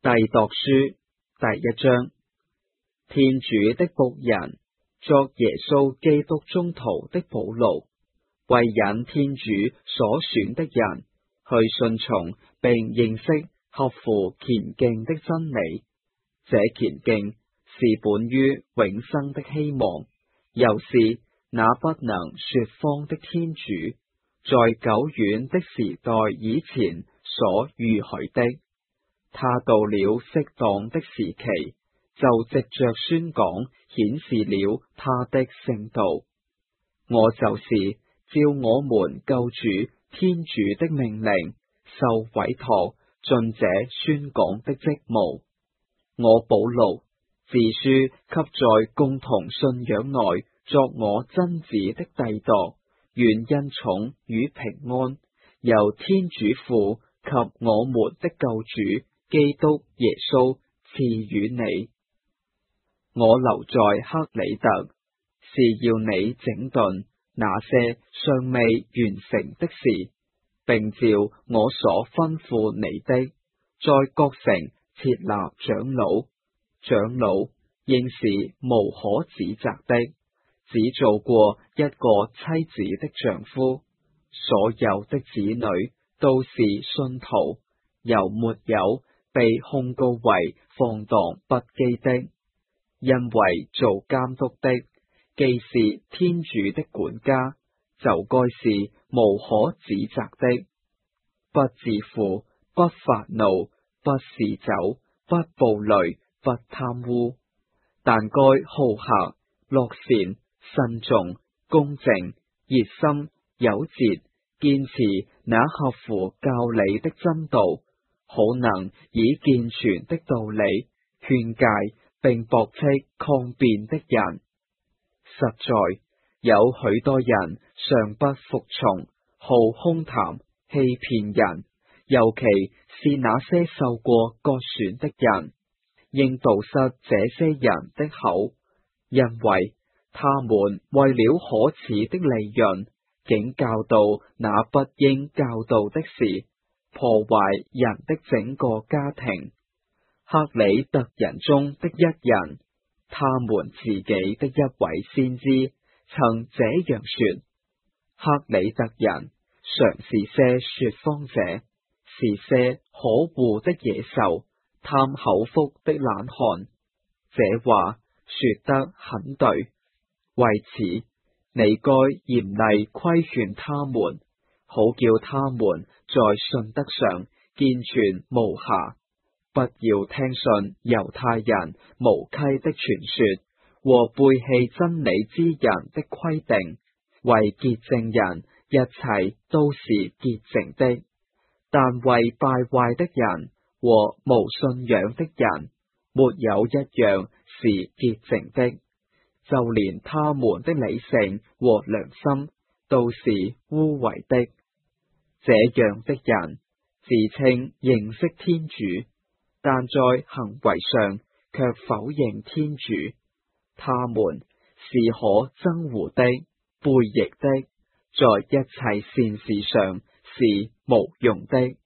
弟鐸書第一章。天主的僕人，作耶穌基督宗徒的保羅，為引天主所選的人，去順從並認識合乎虔敬的真理。這虔敬是本於永生的希望，又是那不能說謊的天主在久遠的時代以前所預許的。他到了適當的時期，就藉着宣講顯示了他的聖道。我就是照我們救主天主的命令，受委託盡這宣講的職務。我保羅，自書給在共同信仰內作我真子的弟鐸，願恩寵與平安由天主父及我們的救主基督耶穌賜予你。我留在克里特，是要你整頓那些尚未完成的事，並照我所吩咐你的，在各城設立長老。長老應是無可指責的，只做過一個妻子的丈夫，所有的子女都是信徒，又沒有被控告為放蕩不羈的。因為做監督的，既是天主的管家，就該是無可指責的，不自負，不發怒，不嗜酒，不暴戾，不貪污，但該好客、樂善、慎重、公正、熱心、有節，堅持那合乎教理的真道，好能以健全的道理勸誡並駁斥抗辯的人。實在有許多人尚不服從，好空談，欺騙人，尤其是那些受過割損的人，應堵塞這些人的口，因為他們為了可恥的利潤，竟教導那不應教導的事，破壞人的整個家庭。克里特人中的一人，他們自己的一位先知，曾這樣說：克里特人常是些說謊者，是些可惡的野獸，貪口腹的懶漢。這話說得很對，為此你該嚴厲規勸他們，好叫他們在信德上健全無瑕。不要聽信猶太人無稽的傳說和背棄真理之人的規定，為潔淨人一切都是潔淨的，但為敗壞的人和無信仰的人，沒有一樣是潔淨的，就連他們的理性和良心都是污穢的。這樣的人自稱認識天主，但在行為上卻否認天主，他們是可憎惡的，悖逆的，在一切善事上是無用的。